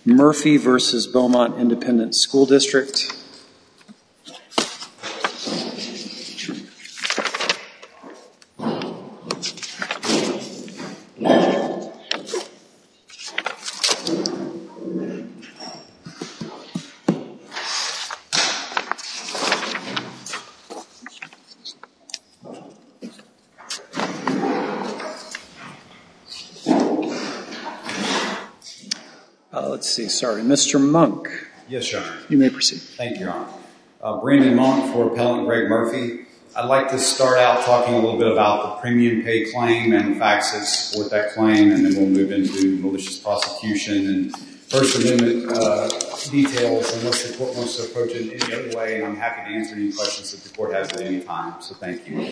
Murphy versus Beaumont Independent School District. Mr. Monk. Yes, Your Honor. You may proceed. Thank you, Your Honor. Brandon Monk for Appellant Greg Murphy. I'd like to start out talking a little bit about the premium pay claim and the facts that support that claim, and then we'll move into malicious prosecution and First Amendment details, unless the court wants to approach it any other way, and I'm happy to answer any questions that the court has at any time, so thank you.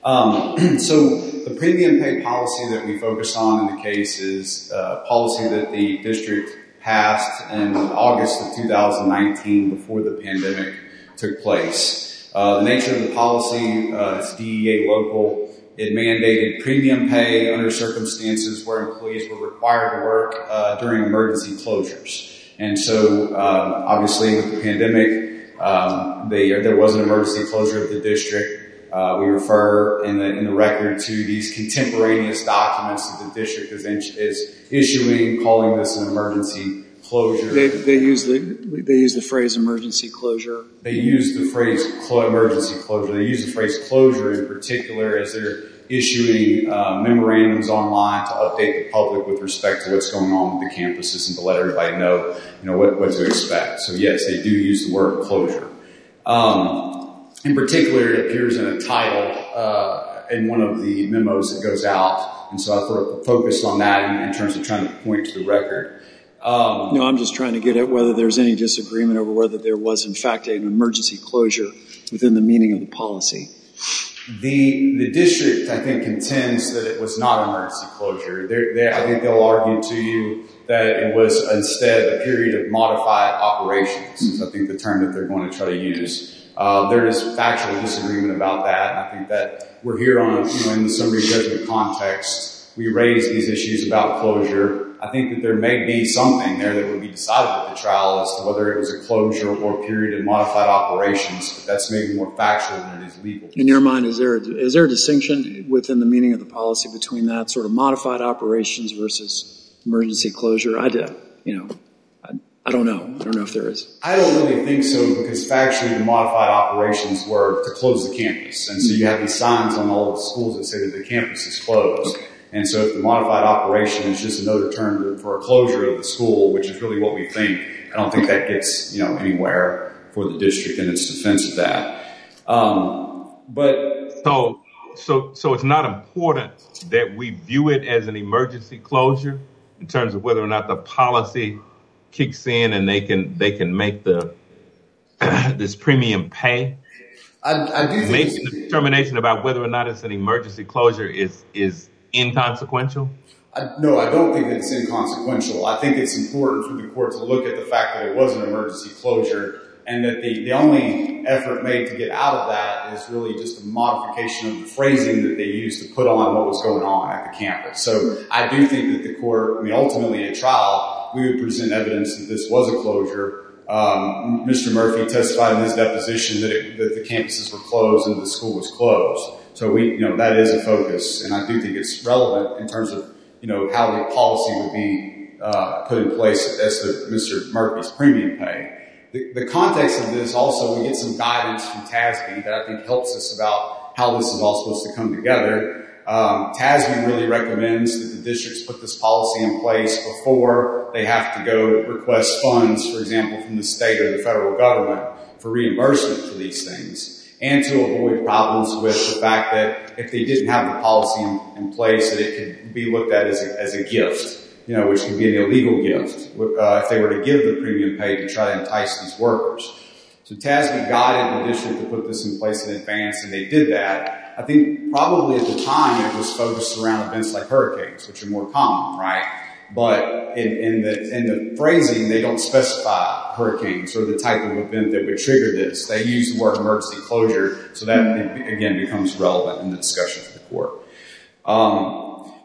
So the premium pay policy that we focus on in the case is a policy that the district passed in August of 2019 before the pandemic took place. The nature of the policy, it's DEA local. It mandated premium pay under circumstances where employees were required to work during emergency closures. And so obviously with the pandemic, there was an emergency closure of the district. We refer in the record to these contemporaneous documents that the district is issuing, calling this an emergency closure. They use the phrase emergency closure. They use the phrase emergency closure. They use the phrase closure in particular as they're issuing memorandums online to update the public with respect to what's going on with the campuses and to let everybody know, what to expect. So yes, they do use the word closure. In particular, it appears in a title in one of the memos that goes out, and so I sort of focused on that in terms of trying to point to the record. No, I'm just trying to get at whether there's any disagreement over whether there was, in fact, an emergency closure within the meaning of the policy. The district, I think, contends that it was not an emergency closure. I think they'll argue to you that it was instead a period of modified operations, is I think the term that they're going to try to use. There is factual disagreement about that, and I think that we're here on, in the summary judgment context, we raise these issues about closure. I think that there may be something there that would be decided at the trial as to whether it was a closure or a period of modified operations, but that's maybe more factual than it is legal. In your mind, is there a distinction within the meaning of the policy between that sort of modified operations versus emergency closure? I don't know. I don't know if there is. I don't really think so, because factually the modified operations were to close the campus. And so you have these signs on all the schools that say that the campus is closed. And so if the modified operation is just another term for a closure of the school, which is really what we think, I don't think that gets, anywhere for the district in its defense of that. So it's not important that we view it as an emergency closure in terms of whether or not the policy kicks in and they can make this premium pay. I do think making the determination about whether or not it's an emergency closure is inconsequential. No, I don't think that it's inconsequential. I think it's important for the court to look at the fact that it was an emergency closure, and that the only effort made to get out of that is really just a modification of the phrasing that they used to put on what was going on at the campus. So I do think that the court, ultimately at trial, we would present evidence that this was a closure. Mr. Murphy testified in his deposition that the campuses were closed and the school was closed. So that is a focus, and I do think it's relevant in terms of, how the policy would be put in place as to Mr. Murphy's premium pay. The context of this also, we get some guidance from TASB that I think helps us about how this is all supposed to come together. TASB really recommends that the districts put this policy in place before they have to go request funds, for example, from the state or the federal government for reimbursement for these things, and to avoid problems with the fact that if they didn't have the policy in place, that it could be looked at as a gift, which can be an illegal gift if they were to give the premium pay to try to entice these workers. So TASB guided the district to put this in place in advance, and they did that. I think probably at the time it was focused around events like hurricanes, which are more common, right? But in the phrasing, they don't specify hurricanes or the type of event that would trigger this. They use the word emergency closure, so that again becomes relevant in the discussion for the court.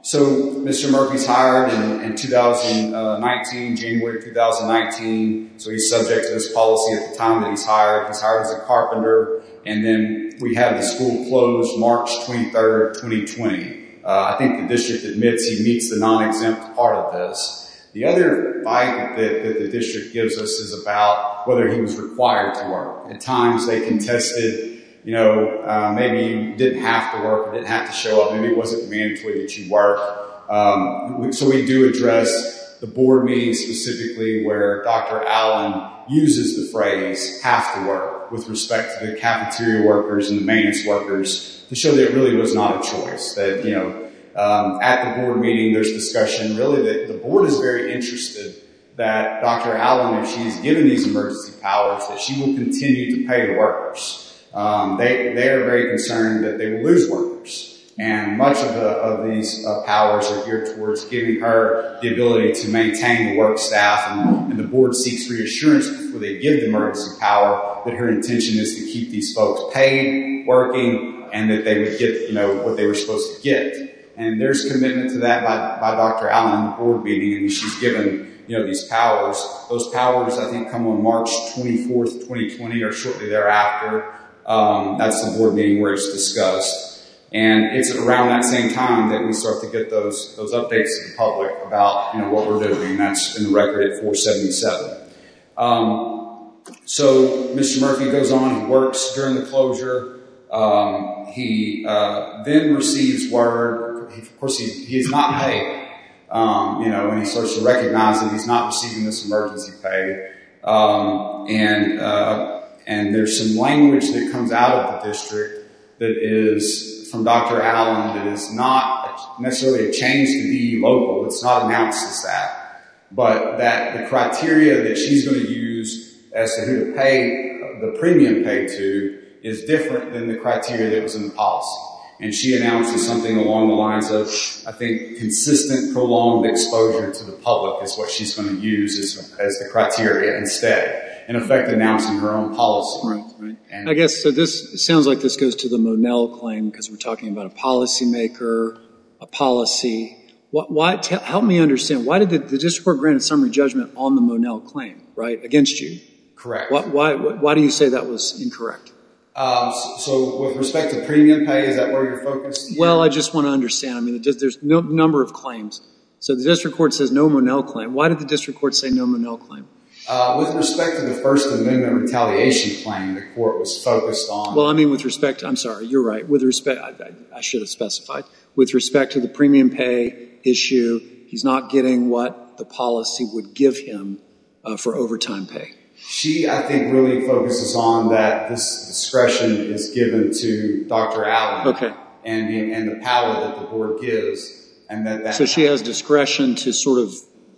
So Mr. Murphy's hired in 2019, January 2019. So he's subject to this policy at the time that he's hired. He's hired as a carpenter. And then we have the school closed March 23rd, 2020. I think the district admits he meets the non-exempt part of this. The other fight that the district gives us is about whether he was required to work. At times they contested, maybe you didn't have to work or didn't have to show up. Maybe it wasn't mandatory that you work. So we do address the board meeting specifically where Dr. Allen uses the phrase have to work with respect to the cafeteria workers and the maintenance workers to show that it really was not a choice. That, at the board meeting, there's discussion really that the board is very interested that Dr. Allen, if she's given these emergency powers, that she will continue to pay the workers. They are very concerned that they will lose workers. And much of these powers are geared towards giving her the ability to maintain the work staff, and the board seeks reassurance before they give the emergency power that her intention is to keep these folks paid, working, and that they would get, what they were supposed to get. And there's commitment to that by Dr. Allen in the board meeting, and she's given, these powers. Those powers, I think, come on March 24th, 2020, or shortly thereafter. That's the board meeting where it's discussed. And it's around that same time that we start to get those updates to the public about, what we're doing. That's in the record at 477. So Mr. Murphy goes on, he works during the closure. He then receives word, of course he is not paid, and he starts to recognize that he's not receiving this emergency pay. And there's some language that comes out of the district that is from Dr. Allen that is not necessarily a change to be local. It's not announced as that. But that the criteria that she's going to use as to who to pay the premium pay to is different than the criteria that was in the policy. And she announces something along the lines of, I think, consistent, prolonged exposure to the public is what she's going to use as the criteria instead. In effect, announcing her own policy. Right. And I guess, so this sounds like this goes to the Monell claim because we're talking about a policymaker, a policy. Help me understand, why did the district court grant a summary judgment on the Monell claim, right, against you? Correct. Why do you say that was incorrect? So with respect to premium pay, is that where you're focused here? Well, I just want to understand. There's no number of claims. So the district court says no Monell claim. Why did the district court say no Monell claim? With respect to the First Amendment retaliation claim, the court was focused on... Well, with respect, I'm sorry, you're right. With respect, I should have specified. With respect to the premium pay issue, he's not getting what the policy would give him for overtime pay. She, I think, really focuses on that this discretion is given to Dr. Allen. Okay. And the power that the board gives. And that so she has discretion to sort of...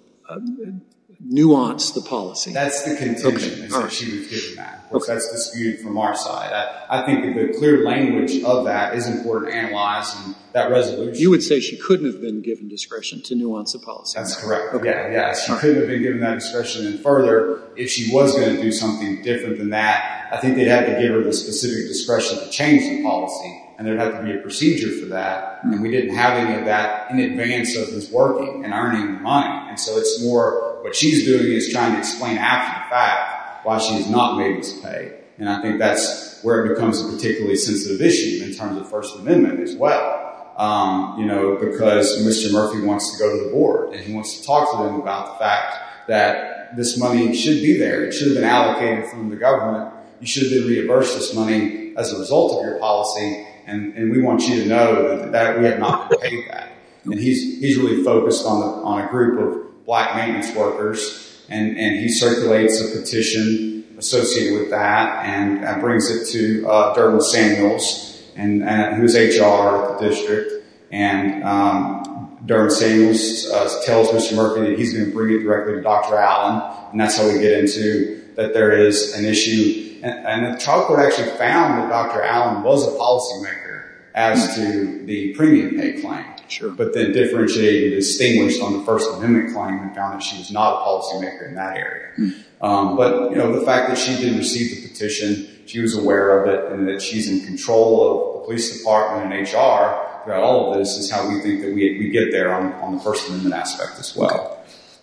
nuance the policy. That's the contention, is that she was given that. Of course, that's disputed from our side. I think that the clear language of that is important to analyze, and that resolution... You would say she couldn't have been given discretion to nuance the policy. That's correct. Okay. Yeah. She couldn't have been given that discretion. And further, if she was going to do something different than that, I think they'd have to give her the specific discretion to change the policy. And there'd have to be a procedure for that. And we didn't have any of that in advance of his working and earning money. And so it's more... What she's doing is trying to explain after the fact why she has not made this pay. And I think that's where it becomes a particularly sensitive issue in terms of First Amendment as well. Because Mr. Murphy wants to go to the board and he wants to talk to them about the fact that this money should be there. It should have been allocated from the government. You should have been reimbursed this money as a result of your policy. And we want you to know that we have not been paid that. And he's really focused on a group of black maintenance workers, and he circulates a petition associated with that and brings it to Derwin Samuels, who's HR at the district. And Derwin Samuels tells Mr. Murphy that he's going to bring it directly to Dr. Allen, and that's how we get into that there is an issue. And the trial court actually found that Dr. Allen was a policymaker as to the premium pay claim. Sure. But then differentiated and distinguished on the First Amendment claim and found that she was not a policymaker in that area. But, the fact that she did receive the petition, she was aware of it, and that she's in control of the police department and HR, throughout all of this is how we think that we get there on the First Amendment aspect as well.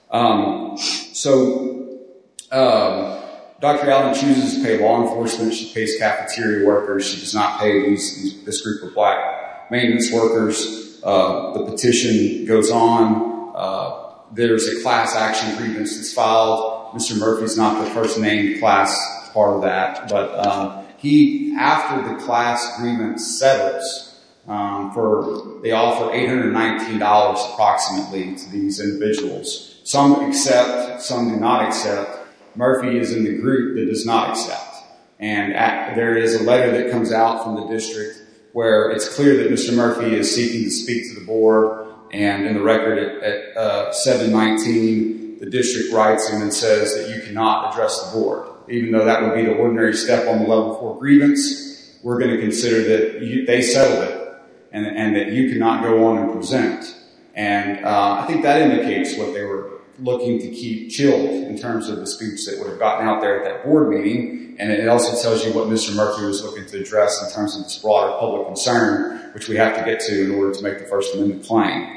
Dr. Allen chooses to pay law enforcement. She pays cafeteria workers. She does not pay this group of black maintenance workers. The petition goes on. There's a class action grievance that's filed. Mr. Murphy's not the first named class part of that, but after the class grievance settles, they offer $819 approximately to these individuals. Some accept, some do not accept. Murphy is in the group that does not accept. And there is a letter that comes out from the district where it's clear that Mr. Murphy is seeking to speak to the board. And in the record at 719, the district writes him and says that you cannot address the board. Even though that would be the ordinary step on the level 4 grievance, we're going to consider that they settled it and that you cannot go on and present. And I think that indicates what they were looking to keep chilled in terms of the speech that would have gotten out there at that board meeting. And it also tells you what Mr. Murphy was looking to address in terms of this broader public concern, which we have to get to in order to make the First Amendment claim.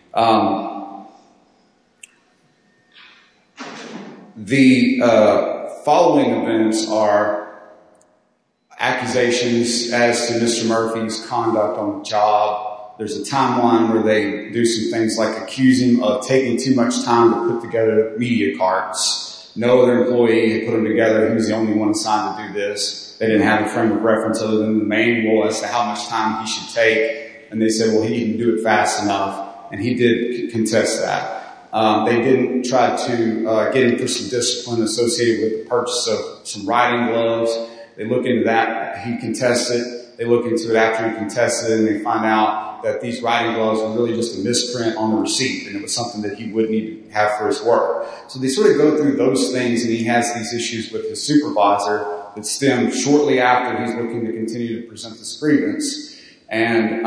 The following events are accusations as to Mr. Murphy's conduct on the job. There's a timeline where they do some things like accuse him of taking too much time to put together media carts. No other employee had put them together. He was the only one assigned to do this. They didn't have a frame of reference other than the manual as to how much time he should take. And they said, well, he didn't do it fast enough. And he did contest that. They didn't try to get him for some discipline associated with the purchase of some riding gloves. They look into that. He contested. They look into it after he contested, and they find out that these riding gloves were really just a misprint on the receipt, and it was something that he would need to have for his work. So they sort of go through those things, and he has these issues with his supervisor that stem shortly after he's looking to continue to present this grievance. And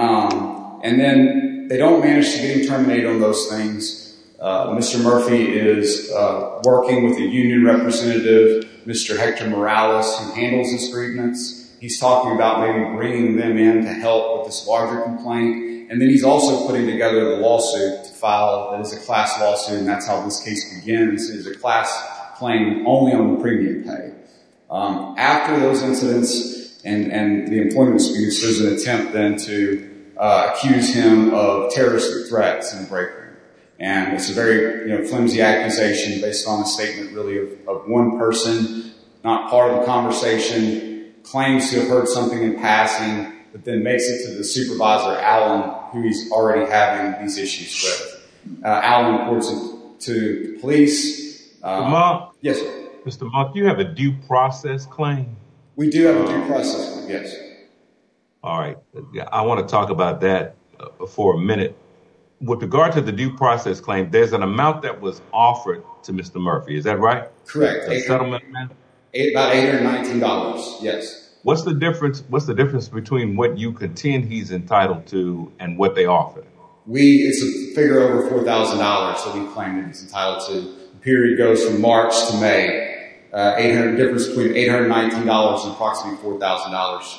then they don't manage to get him terminated on those things. Mr. Murphy is working with a union representative, Mr. Hector Morales, who handles this grievance. He's talking about maybe bringing them in to help with this larger complaint. And then he's also putting together the lawsuit to file that is a class lawsuit, and that's how this case begins. It is a class claim only on the premium pay. After those incidents and the employment disputes, there's an attempt then to accuse him of terrorist threats in the break room. And it's a very flimsy accusation based on a statement really of one person, not part of the conversation, claims to have heard something in passing, but then makes it to the supervisor, Allen, who he's already having these issues with. Allen reports it to the police. Mr. Monk? Yes, sir. Mr. Monk, you have a due process claim? We do have a due process claim, yes. All right. I want to talk about that for a minute. With regard to the due process claim, there's an amount that was offered to Mr. Murphy. Is that right? Correct. A settlement amount? About $819, yes. What's the difference between what you contend he's entitled to and what they offered? It's a figure over $4,000 that we claim that he's entitled to. The period goes from March to May. Difference between $819 and approximately $4,000.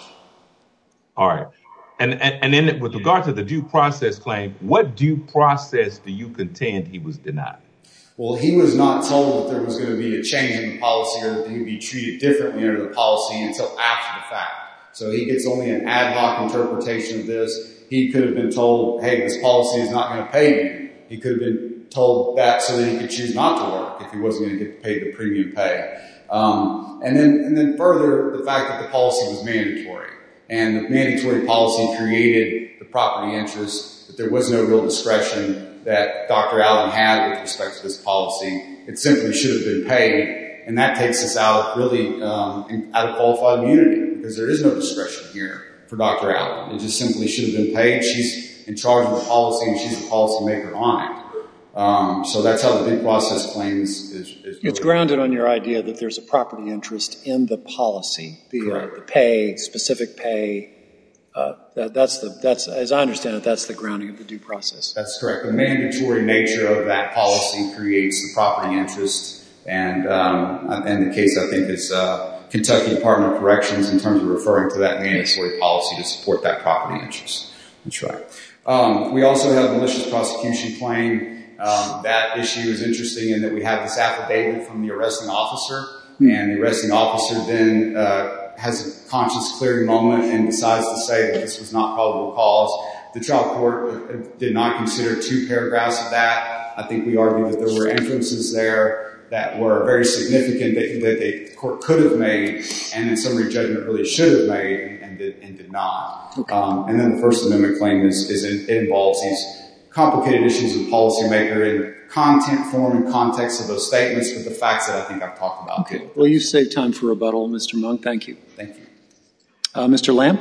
All right. And then with regard to the due process claim, what due process do you contend he was denied? Well, he was not told that there was going to be a change in the policy or that he would be treated differently under the policy until after the fact. So he gets only an ad hoc interpretation of this. He could have been told, hey, this policy is not going to pay you. He could have been told that so that he could choose not to work if he wasn't going to get paid the premium pay. And then further, the fact that the policy was mandatory. And the mandatory policy created the property interest, that there was no real discretion that Dr. Allen had with respect to this policy. It simply should have been paid, and that takes us out of qualified immunity because there is no discretion here for Dr. Allen. It just simply should have been paid. She's in charge of the policy, and she's the policymaker on it. So that's how the due process claim is It's grounded on your idea that there's a property interest in the policy, the pay, specific pay. That's as I understand it, that's the grounding of the due process. That's correct. The mandatory nature of that policy creates the property interest, and the case I think is Kentucky Department of Corrections in terms of referring to that mandatory policy to support that property interest. That's right. We also have malicious prosecution claim. That issue is interesting in that we have this affidavit from the arresting officer, and the arresting officer then has a conscience clearing moment and decides to say that this was not probable cause. The trial court did not consider 2 paragraphs of that. I think we argued that there were inferences there that were very significant that the court could have made, and in summary judgment really should have made, and did not. Okay. And then the First Amendment claim it involves these complicated issues of policymaker and content, form, and context of those statements with the facts that I think I've talked about. Okay. Well, you've saved time for rebuttal, Mr. Monk. Thank you. Thank you. Mr. Lamp?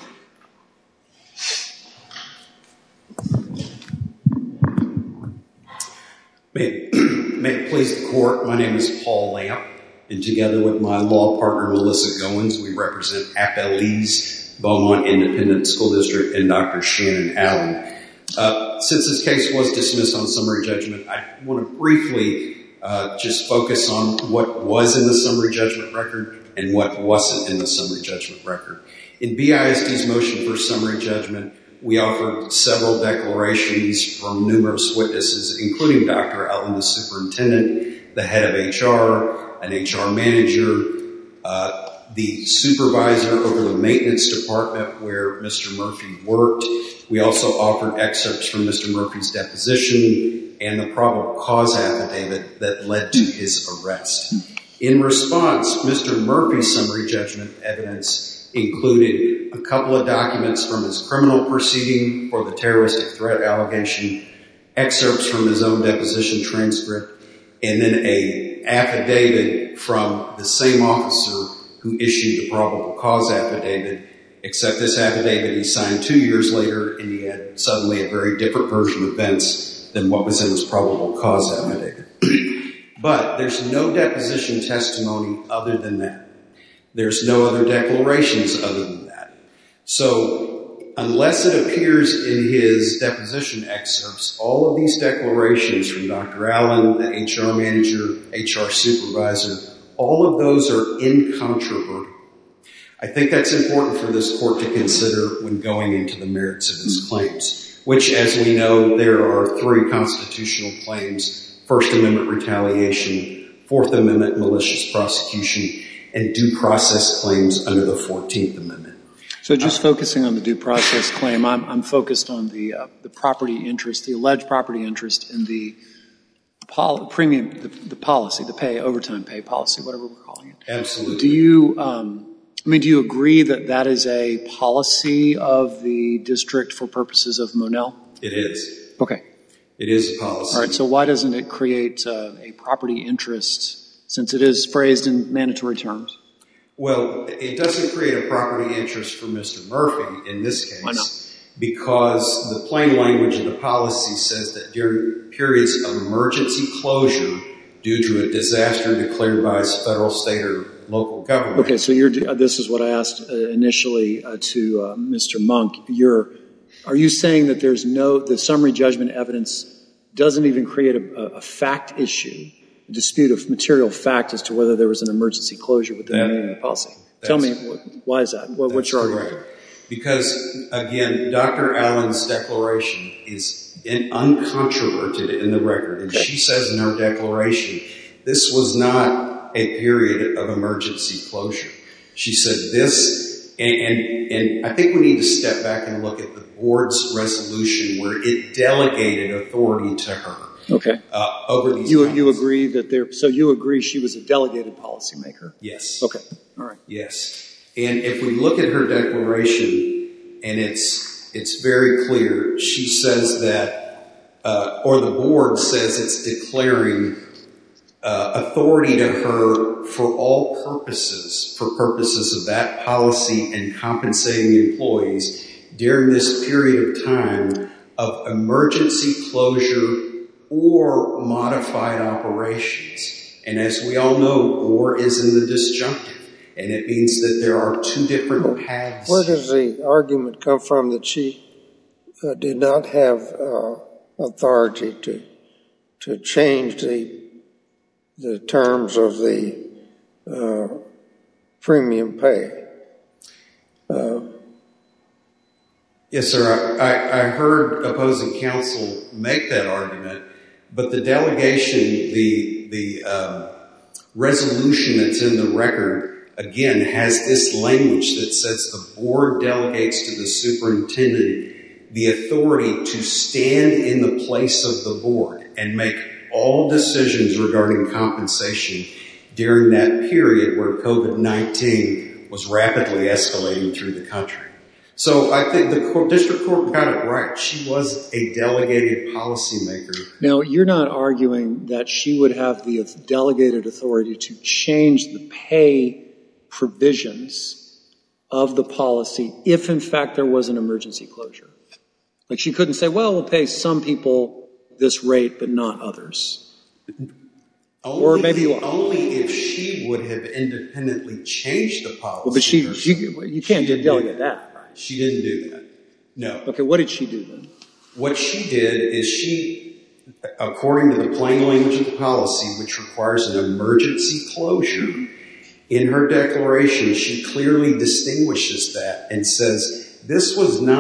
May it please the court, my name is Paul Lamp, and together with my law partner Melissa Goins, we represent Appellees, Beaumont Independent School District, and Dr. Shannon Allen. Since this case was dismissed on summary judgment, I want to briefly just focus on what was in the summary judgment record and what wasn't in the summary judgment record. In BISD's motion for summary judgment, we offered several declarations from numerous witnesses, including Dr. Allen, the superintendent, the head of HR, an HR manager, the supervisor over the maintenance department where Mr. Murphy worked. We also offered excerpts from Mr. Murphy's deposition and the probable cause affidavit that led to his arrest. In response, Mr. Murphy's summary judgment evidence included a couple of documents from his criminal proceeding for the terroristic threat allegation, excerpts from his own deposition transcript, and then an affidavit from the same officer who issued the probable cause affidavit, except this affidavit he signed 2 years later, and he had suddenly a very different version of events than what was in his probable cause affidavit. But there's no deposition testimony other than that. There's no other declarations other than that. So unless it appears in his deposition excerpts, all of these declarations from Dr. Allen, the HR manager, HR supervisor, all of those are incontrovertible. I think that's important for this court to consider when going into the merits of his claims, which, as we know, there are 3 constitutional claims: First Amendment retaliation, Fourth Amendment malicious prosecution, and due process claims under the 14th Amendment. So just focusing on the due process claim, I'm focused on the property interest, the alleged property interest in the premium, the policy, the pay, overtime pay policy, whatever we're calling it. Absolutely. Do you agree that that is a policy of the district for purposes of Monell? It is. Okay. It is a policy. All right. So why doesn't it create a property interest, since it is phrased in mandatory terms? Well, it doesn't create a property interest for Mr. Murphy in this case. Why not? Because the plain language of the policy says that during periods of emergency closure due to a disaster declared by his federal, state, or local government. Okay, so this is what I asked initially to Mr. Monk. Are you saying that the summary judgment evidence doesn't even create a fact issue, a dispute of material fact as to whether there was an emergency closure within the meaning of the policy? Tell me, why is that? What's your argument? Because, again, Dr. Allen's declaration is uncontroverted in the record. And she says in her declaration, this was not a period of emergency closure. She said this, and I think we need to step back and look at the board's resolution where it delegated authority to her. Okay. Over these you agree that so you agree she was a delegated policymaker? Yes. Okay. All right. Yes. And if we look at her declaration, and it's very clear, she says that, or the board says it's declaring authority to her for all purposes, for purposes of that policy and compensating employees during this period of time of emergency closure or modified operations. And as we all know, or is in the disjunctive. And it means that there are 2 different paths. Where does the argument come from that she did not have authority to change the terms of the premium pay? Yes, sir. I heard opposing counsel make that argument, but the delegation, the resolution that's in the record, again, has this language that says the board delegates to the superintendent the authority to stand in the place of the board and make all decisions regarding compensation during that period where COVID-19 was rapidly escalating through the country. So I think the district court got it right. She was a delegated policymaker. Now, you're not arguing that she would have the delegated authority to change the pay provisions of the policy if, in fact, there was an emergency closure. Like she couldn't say, well, we'll pay some people this rate but not others. Or maybe you are. Only if she would have independently changed the policy. Well, but you can't delegate that. She didn't do that. No. Okay, what did she do then? What she did is she, according to the plain language of the policy, which requires an emergency closure, in her declaration, she closely distinguishes that and says this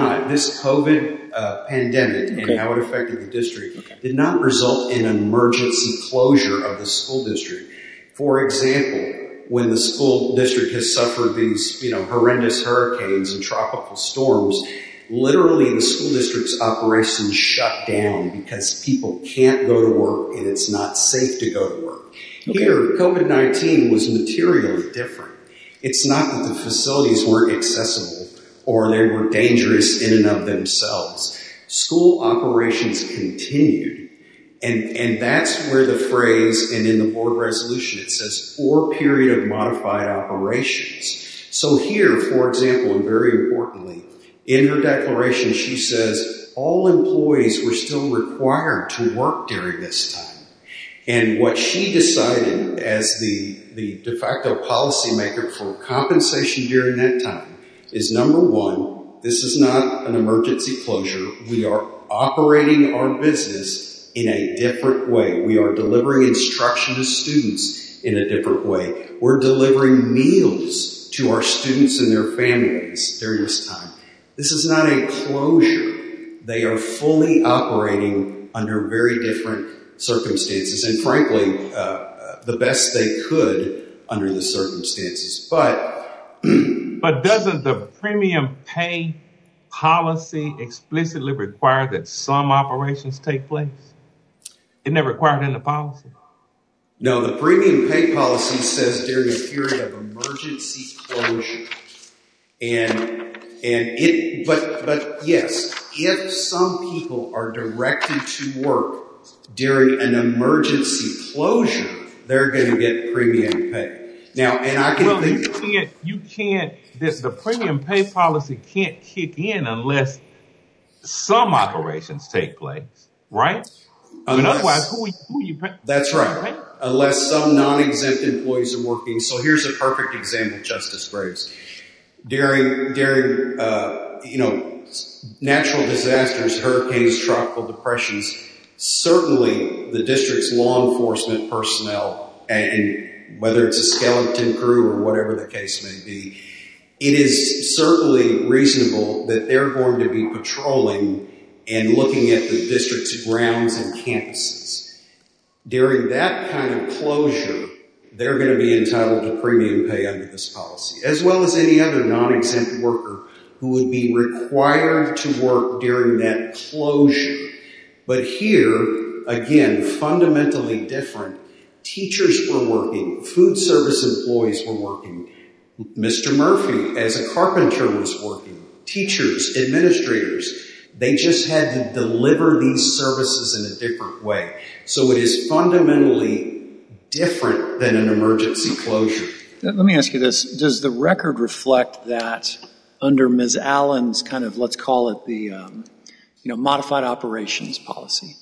COVID pandemic and how it affected the district did not result in an emergency closure of the school district. For example, when the school district has suffered these, horrendous hurricanes and tropical storms, literally the school district's operations shut down because people can't go to work and it's not safe to go to work. Okay. Here, COVID-19 was materially different. It's not that the facilities weren't accessible or they were dangerous in and of themselves. School operations continued. And that's where the phrase, and in the board resolution, it says, or period of modified operations. So here, for example, and very importantly, in her declaration, she says all employees were still required to work during this time. And what she decided as the de facto policymaker for compensation during that time is, number one, this is not an emergency closure. We are operating our business in a different way. We are delivering instruction to students in a different way. We're delivering meals to our students and their families during this time. This is not a closure. They are fully operating under very different circumstances, and frankly, the best they could under the circumstances. But doesn't the premium pay policy explicitly require that some operations take place? Isn't that required in the policy? No, the premium pay policy says during a period of emergency closure. But yes, if some people are directed to work during an emergency closure, they're going to get premium pay. Now, and I can think the premium pay policy can't kick in unless some operations take place, right? Otherwise, who you paying? That's right. Unless some non-exempt employees are working. So here's a perfect example, Justice Graves. During natural disasters, hurricanes, tropical depressions, certainly the district's law enforcement personnel, and whether it's a skeleton crew or whatever the case may be, it is certainly reasonable that they're going to be patrolling and looking at the district's grounds and campuses. During that kind of closure, they're going to be entitled to premium pay under this policy, as well as any other non-exempt worker who would be required to work during that closure. But here, again, fundamentally different. Teachers were working. Food service employees were working. Mr. Murphy, as a carpenter, was working. Teachers, administrators, they just had to deliver these services in a different way. So it is fundamentally different than an emergency closure. Let me ask you this. Does the record reflect that under Ms. Allen's kind of, let's call it the, modified operations policy,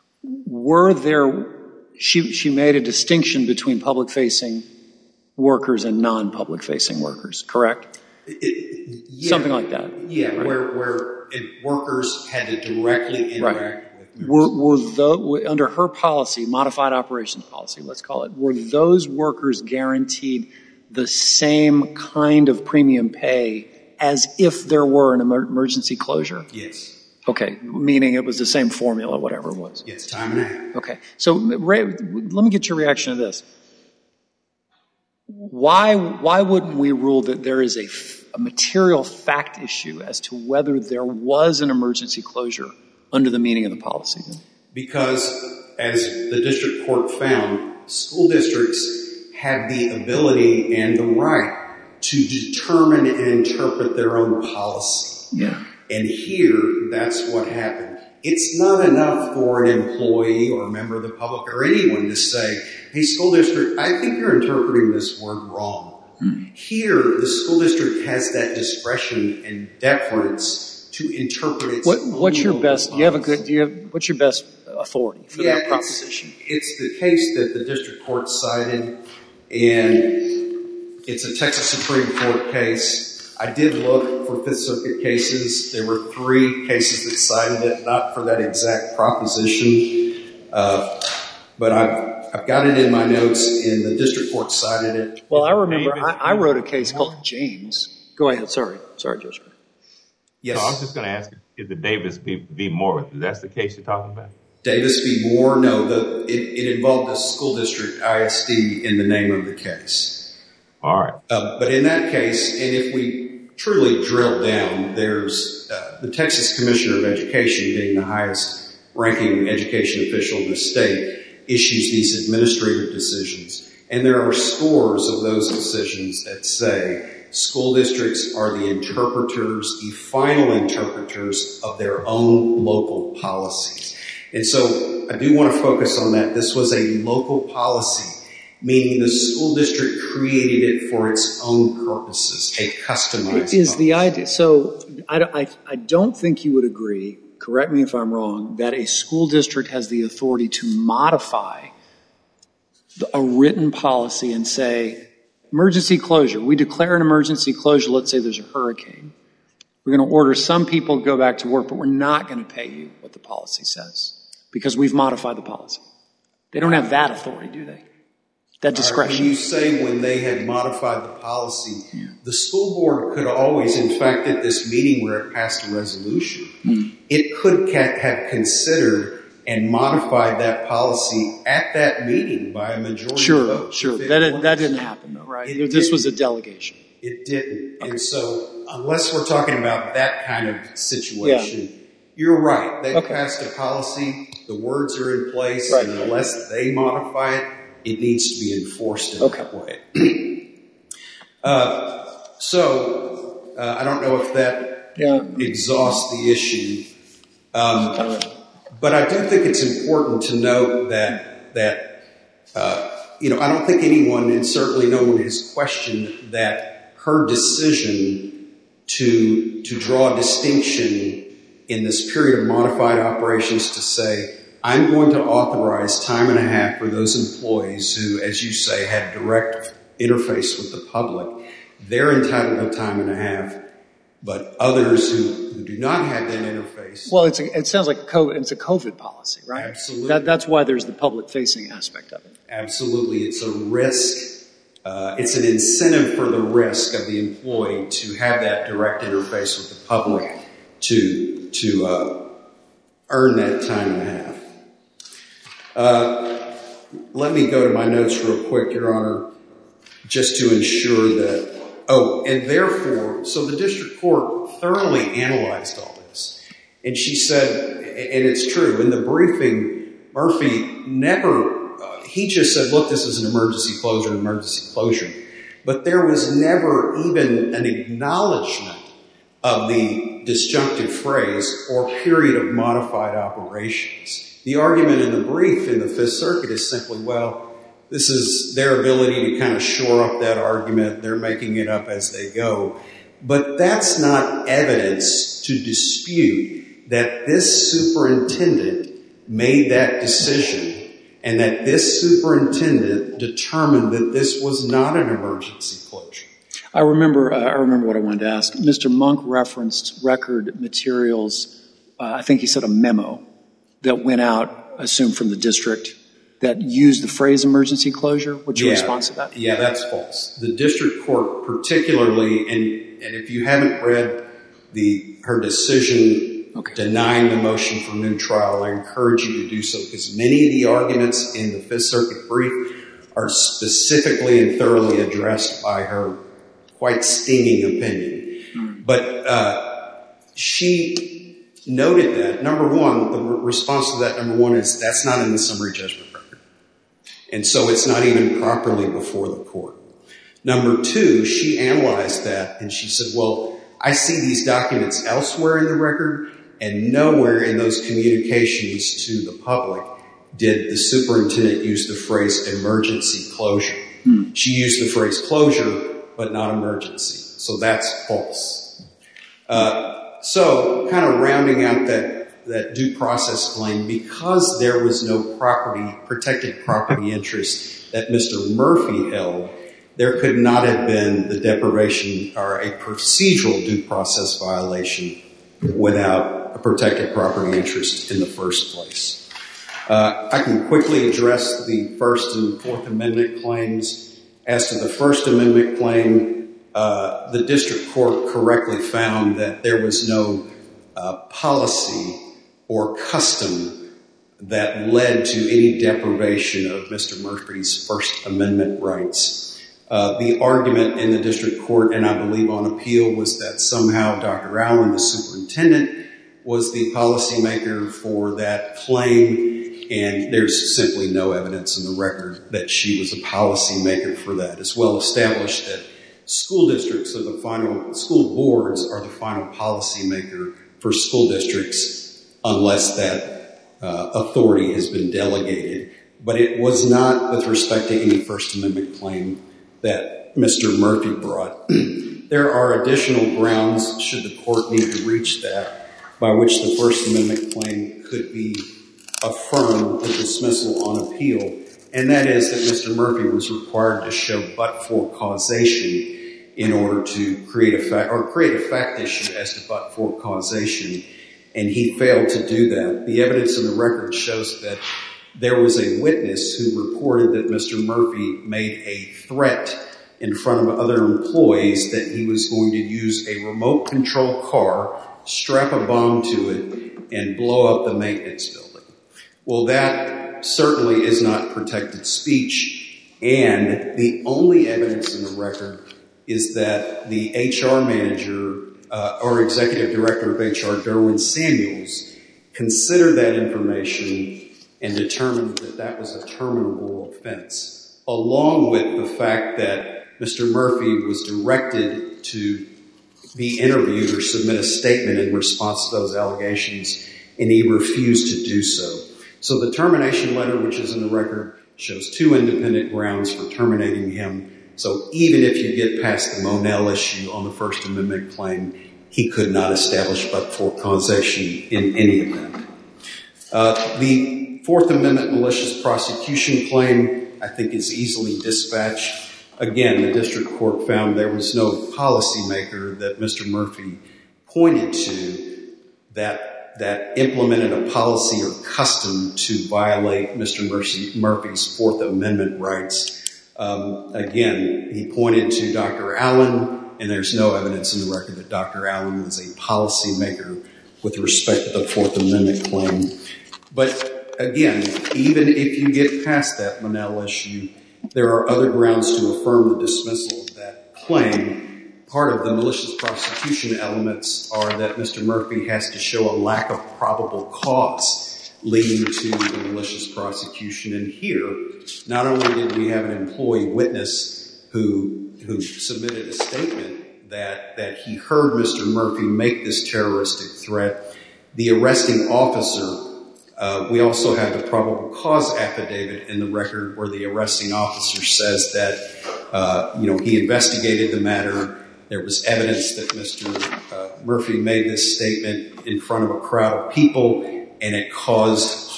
she made a distinction between public-facing workers and non-public-facing workers, correct? Something like that. Yeah, right. Where workers had to directly interact with members. Under her policy, modified operations policy, let's call it, were those workers guaranteed the same kind of premium pay as if there were an emergency closure? Yes. Okay, meaning it was the same formula, whatever it was. Yes, time and a half. Okay, so Ray, let me get your reaction to this. Why wouldn't we rule that there is a material fact issue as to whether there was an emergency closure under the meaning of the policy? Because, as the district court found, school districts have the ability and the right to determine and interpret their own policy. Yeah. And here, that's what happened. It's not enough for an employee or a member of the public or anyone to say, hey, school district, I think you're interpreting this word wrong. Here, the school district has that discretion and deference to interpret its what's your best? policy. What's your best authority for that proposition? It's the case that the district court cited, and it's a Texas Supreme Court case. I did look for Fifth Circuit cases. There were 3 cases that cited it, not for that exact proposition, but I've got it in my notes, and the district court cited it. Well, I remember I wrote a case called James. Go ahead. Sorry, Judge. Yes. No, I was just going to ask, is it Davis v. Moore? That's the case you're talking about? Davis v. Moore, no. It involved a school district ISD in the name of the case. All right. But in that case, and if we truly drill down, there's the Texas Commissioner of Education, being the highest ranking education official in the state, issues these administrative decisions. And there are scores of those decisions that say school districts are the interpreters, the final interpreters of their own local policies. And so I do want to focus on that. This was a local policy, meaning the school district created it for its own purposes, a customized is policy. the idea. So I don't think you would agree, correct me if I'm wrong, that a school district has the authority to modify a written policy and say, emergency closure. We declare an emergency closure. Let's say there's a hurricane. We're going to order some people to go back to work, but we're not going to pay you what the policy says because we've modified the policy. They don't have that authority, do they? That discretion. When you say when they had modified the policy, the school board could always, in fact, at this meeting where it passed a resolution, it could have considered and modified that policy at that meeting by a majority vote. Sure. That didn't happen, though, right? This was a delegation. It didn't. Okay. And so unless we're talking about that kind of situation, you're right. They passed a policy. The words are in place. Right. And unless they modify it, it needs to be enforced in that way. So I don't know if that exhausts the issue. But I do think it's important to note that I don't think anyone, and certainly no one has questioned that her decision to draw a distinction in this period of modified operations to say, I'm going to authorize time and a half for those employees who, as you say, had direct interface with the public. They're entitled to time and a half, but others who do not have that interface. Well, it sounds like it's a COVID policy, right? Absolutely. That's why there's the public-facing aspect of it. Absolutely. It's a risk. It's an incentive for the risk of the employee to have that direct interface with the public to earn that time and a half. Let me go to my notes real quick, Your Honor, just to ensure that. And therefore, so the district court thoroughly analyzed all this. And she said, and it's true, in the briefing, Murphy he just said, look, this is an emergency closure. But there was never even an acknowledgement of the disjunctive phrase or period of modified operations. The argument in the brief in the Fifth Circuit is simply, well, this is their ability to kind of shore up that argument. They're making it up as they go. But that's not evidence to dispute that this superintendent made that decision and that this superintendent determined that this was not an emergency closure. I remember what I wanted to ask. Mr. Monk referenced record materials. I think he said a memo that went out, assumed from the district, that used the phrase emergency closure. What's your response to that? Yeah, that's false. The district court particularly, And if you haven't read her decision denying the motion for new trial, I encourage you to do so, because many of the arguments in the Fifth Circuit brief are specifically and thoroughly addressed by her quite stinging opinion. But she noted that, number one, the response to that, number one, is that's not in the summary judgment record. And so it's not even properly before the court. Number two, she analyzed that and she said, well, I see these documents elsewhere in the record, and nowhere in those communications to the public did the superintendent use the phrase emergency closure. She used the phrase closure, but not emergency. So that's false. So kind of rounding out that due process claim, because there was no protected property interest that Mr. Murphy held, there could not have been the deprivation or a procedural due process violation without a protected property interest in the first place. I can quickly address the First and Fourth Amendment claims. As to the First Amendment claim, the district court correctly found that there was no policy or custom that led to any deprivation of Mr. Murphy's First Amendment rights. The argument in the district court, and I believe on appeal, was that somehow Dr. Allen, the superintendent, was the policymaker for that claim, and there's simply no evidence in the record that she was a policymaker for that. It's well established that school districts are school boards are the final policymaker for school districts unless that authority has been delegated. But it was not with respect to any First Amendment claim that Mr. Murphy brought. There are additional grounds, should the court need to reach that, by which the First Amendment claim could be affirmed with dismissal on appeal, and that is that Mr. Murphy was required to show but-for causation in order to create a fact issue as to but-for causation, and he failed to do that. The evidence in the record shows that there was a witness who reported that Mr. Murphy made a threat in front of other employees that he was going to use a remote control car, strap a bomb to it, and blow up the maintenance building. Well, that certainly is not protected speech, and the only evidence in the record is that the HR manager or executive director of HR, Derwin Samuels, considered that information and determined that that was a terminable offense, along with the fact that Mr. Murphy was directed to be interviewed or submit a statement in response to those allegations, and he refused to do so. So the termination letter, which is in the record, shows two independent grounds for terminating him. So even if you get past the Monell issue on the First Amendment claim, he could not establish but-for causation in any event. The Fourth Amendment malicious prosecution claim, I think, is easily dispatched. Again, the district court found there was no policymaker that Mr. Murphy pointed to that implemented a policy or custom to violate Mr. Murphy's Fourth Amendment rights. Again, he pointed to Dr. Allen, and there's no evidence in the record that Dr. Allen was a policymaker with respect to the Fourth Amendment claim. But again, even if you get past that Monell issue, there are other grounds to affirm the dismissal of that claim. Part of the malicious prosecution elements are that Mr. Murphy has to show a lack of probable cause leading to the malicious prosecution. And here, not only did we have an employee witness who submitted a statement that he heard Mr. Murphy make this terroristic threat, the arresting officer, we also have the probable cause affidavit in the record where the arresting officer says that, he investigated the matter. There was evidence that Mr. Murphy made this statement in front of a crowd of people, and it caused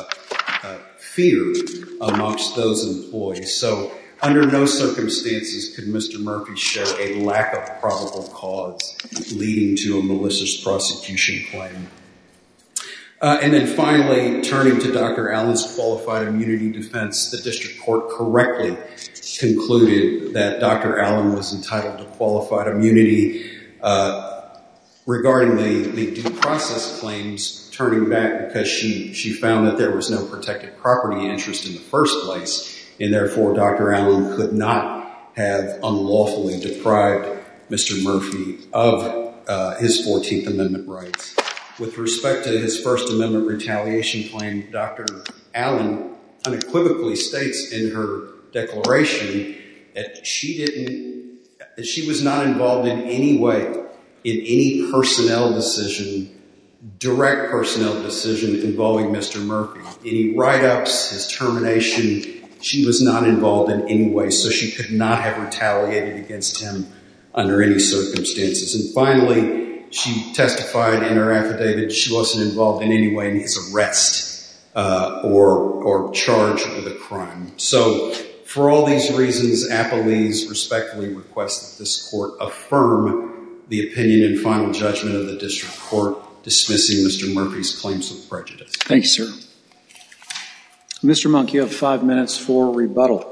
fear amongst those employees. So under no circumstances could Mr. Murphy show a lack of probable cause leading to a malicious prosecution claim. And then finally, turning to Dr. Allen's qualified immunity defense, the district court correctly concluded that Dr. Allen was entitled to qualified immunity regarding the due process claims, turning back because she found that there was no protected property interest in the first place, and therefore Dr. Allen could not have unlawfully deprived Mr. Murphy of his 14th Amendment rights. With respect to his First Amendment retaliation claim, Dr. Allen unequivocally states in her declaration that she was not involved in any way in any personnel decision, direct personnel decision involving Mr. Murphy. Any write-ups, his termination, she was not involved in any way, so she could not have retaliated against him under any circumstances. And finally, she testified in her affidavit she wasn't involved in any way in his arrest or charge with a crime. So for all these reasons, appellees respectfully request that this court affirm the opinion and final judgment of the district court dismissing Mr. Murphy's claims of prejudice. Thank you, sir. Mr. Monk, you have 5 minutes for rebuttal.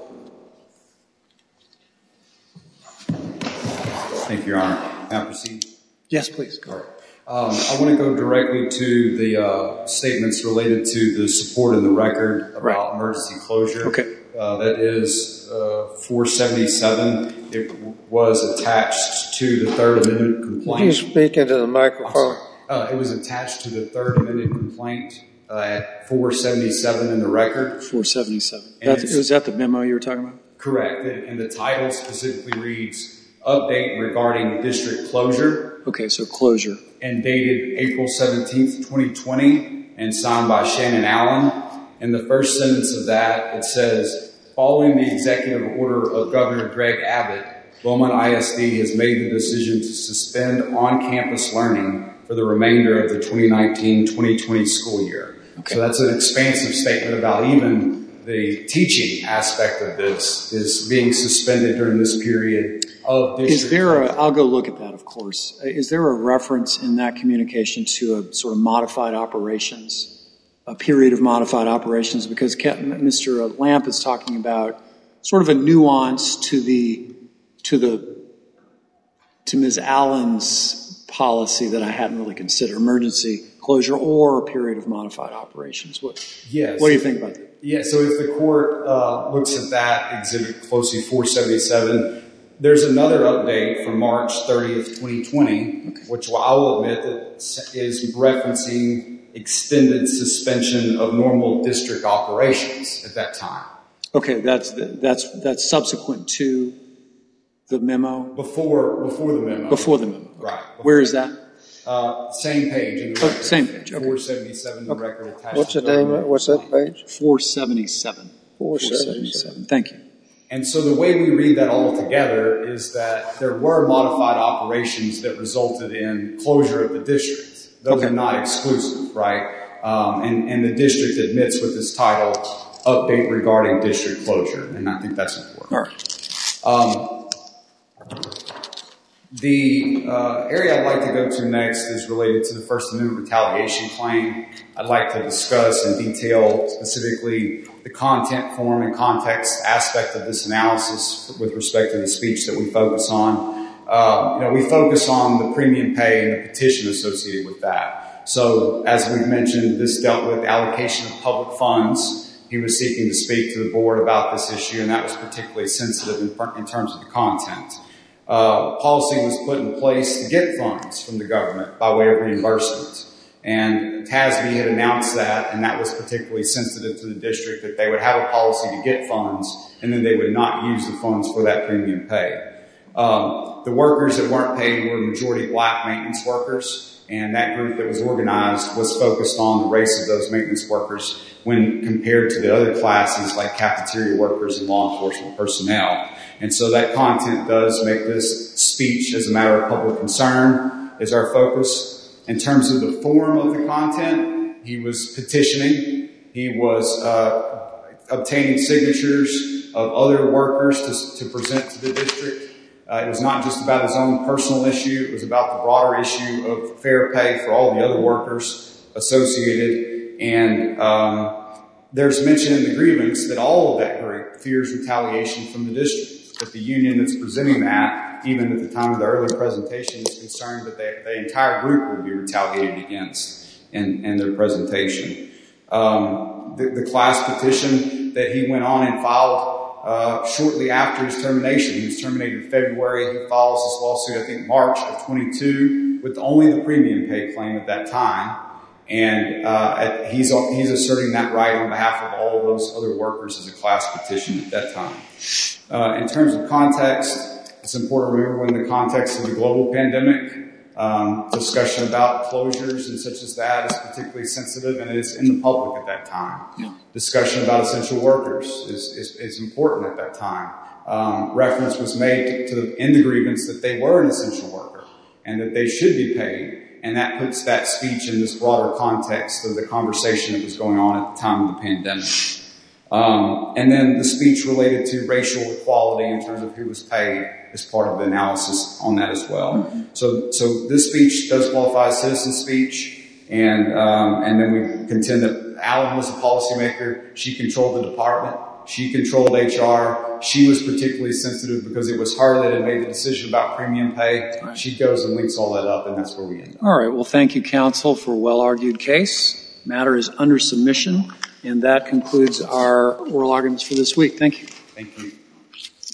Thank you, Your Honor. May I proceed? Yes, please. Go ahead. I want to go directly to the statements related to the support in the record about emergency closure. Okay. That is 477. It was attached to the Third Amendment complaint. Can you speak into the microphone? It was attached to the Third Amendment complaint at 477 in the record. 477. Was that the memo you were talking about? Correct. And the title specifically reads, Update Regarding District Closure. Okay, so closure. And dated April 17th, 2020, and signed by Shannon Allen. In the first sentence of that, it says, following the executive order of Governor Greg Abbott, Beaumont ISD has made the decision to suspend on-campus learning for the remainder of the 2019-2020 school year. Okay. So that's an expansive statement about even the teaching aspect of this is being suspended during this period of district. Is there I'll go look at that, of course. Is there a reference in that communication to a sort of modified operations, a period of modified operations? Because Mr. Lamp is talking about sort of a nuance to Ms. Allen's policy that I hadn't really considered, emergency closure or a period of modified operations. What do you think about that? Yeah, so if the court looks at that exhibit closely, 477, there's another update from March 30th, 2020, which I will admit that is referencing extended suspension of normal district operations at that time. Okay, that's subsequent to the memo? Before the memo. Before the memo. Right. Where is that? Same page in the record. Same page, okay. 477, the record attached. What's the name? What's that page? 477. 477. Thank you. And so the way we read that all together is that there were modified operations that resulted in closure of the district. Those are not exclusive, right? And the district admits with this title, Update Regarding District Closure. And I think that's important. All right. The area I'd like to go to next is related to the First Amendment retaliation claim. I'd like to discuss in detail specifically the content, form, and context aspect of this analysis with respect to the speech that we focus on. We focus on the premium pay and the petition associated with that. So as we've mentioned, this dealt with allocation of public funds. He was seeking to speak to the board about this issue, and that was particularly sensitive in terms of the content. Policy was put in place to get funds from the government by way of reimbursement. And TASB had announced that, and that was particularly sensitive to the district, that they would have a policy to get funds, and then they would not use the funds for that premium pay. The workers that weren't paid were majority black maintenance workers, and that group that was organized was focused on the race of those maintenance workers when compared to the other classes like cafeteria workers and law enforcement personnel. And so that content does make this speech as a matter of public concern is our focus. In terms of the form of the content, he was petitioning. He was obtaining signatures of other workers to present to the district. It was not just about his own personal issue. It was about the broader issue of fair pay for all the other workers. associated. And there's mention in the grievance that all of that group fears retaliation from the district, that the union that's presenting that, even at the time of the early presentation, is concerned that the entire group will be retaliated against in their presentation. The class petition that he went on and filed shortly after his termination, he was terminated in February. He files his lawsuit, I think, March of 22, with only the premium pay claim at that time. And he's asserting that right on behalf of all of those other workers as a class petition at that time. In terms of context, it's important to remember when the context of the global pandemic, discussion about closures and such as that is particularly sensitive, and it's in the public at that time. Yeah. Discussion about essential workers is important at that time. Reference was made in the grievance that they were an essential worker and that they should be paid. And that puts that speech in this broader context of the conversation that was going on at the time of the pandemic. And then the speech related to racial equality in terms of who was paid is part of the analysis on that as well. Mm-hmm. So this speech does qualify as citizen speech. And then we contend that Allen was a policymaker. She controlled the department. She controlled HR. She was particularly sensitive because it was her that had made the decision about premium pay. Right. She goes and links all that up, and that's where we end up. All right. Well, thank you, counsel, for a well-argued case. Matter is under submission, and that concludes our oral arguments for this week. Thank you. Thank you.